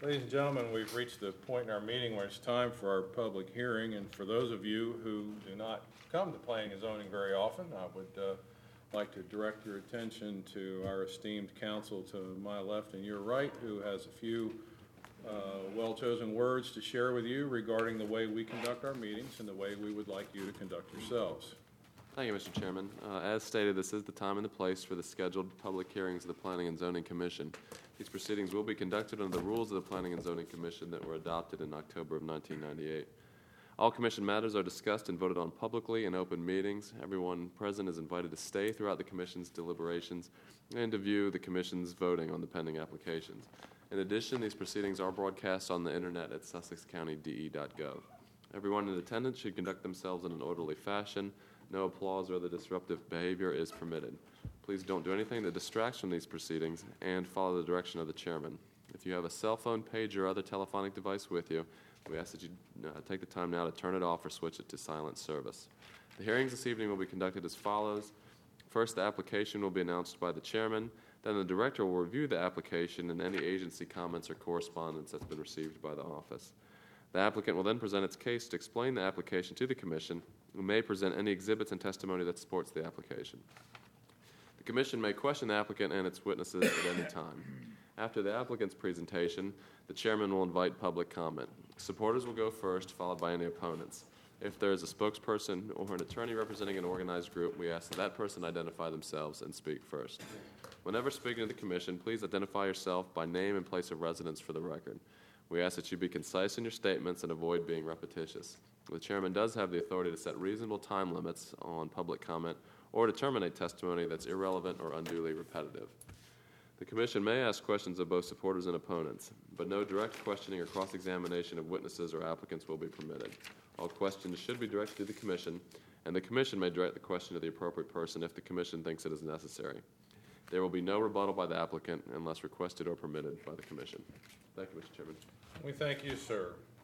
Ladies and gentlemen, we've reached the point in our meeting where it's time for our public hearing, and for those of you who do not come to planning and zoning very often, I would like to direct your attention to our esteemed counsel to my left and your right, who has a few well-chosen words to share with you regarding the way we conduct our meetings and the way we would like you to conduct yourselves. Thank you, Mr. Chairman. As stated, this is the time and the place for the scheduled public hearings of the Planning and Zoning Commission. These proceedings will be conducted under the rules of the Planning and Zoning Commission that were adopted in October of 1998. All Commission matters are discussed and voted on publicly in open meetings. Everyone present is invited to stay throughout the Commission's deliberations and to view the Commission's voting on the pending applications. In addition, these proceedings are broadcast on the Internet at sussexcountydE.gov. Everyone in attendance should conduct themselves in an orderly fashion. No applause or other disruptive behavior is permitted. Please don't do anything that distracts from these proceedings and follow the direction of the chairman. If you have a cell phone, pager, or other telephonic device with you, we ask that you take the time now to turn it off or switch it to silent service. The hearings this evening will be conducted as follows. First, the application will be announced by the chairman. Then the director will review the application and any agency comments or correspondence that's been received by the office. The applicant will then present its case to explain the application to the Commission and may present any exhibits and testimony that supports the application. The Commission may question the applicant and its witnesses at any time. After the applicant's presentation, the chairman will invite public comment. Supporters will go first, followed by any opponents. If there is a spokesperson or an attorney representing an organized group, we ask that person identify themselves and speak first. Whenever speaking to the Commission, please identify yourself by name and place of residence for the record. We ask that you be concise in your statements and avoid being repetitious. The chairman does have the authority to set reasonable time limits on public comment or to terminate testimony that's irrelevant or unduly repetitive. The Commission may ask questions of both supporters and opponents, but no direct questioning or cross-examination of witnesses or applicants will be permitted. All questions should be directed to the Commission, and the Commission may direct the question to the appropriate person if the Commission thinks it is necessary. There will be no rebuttal by the applicant unless requested or permitted by the Commission. Thank you, Mr. Chairman. We thank you, sir.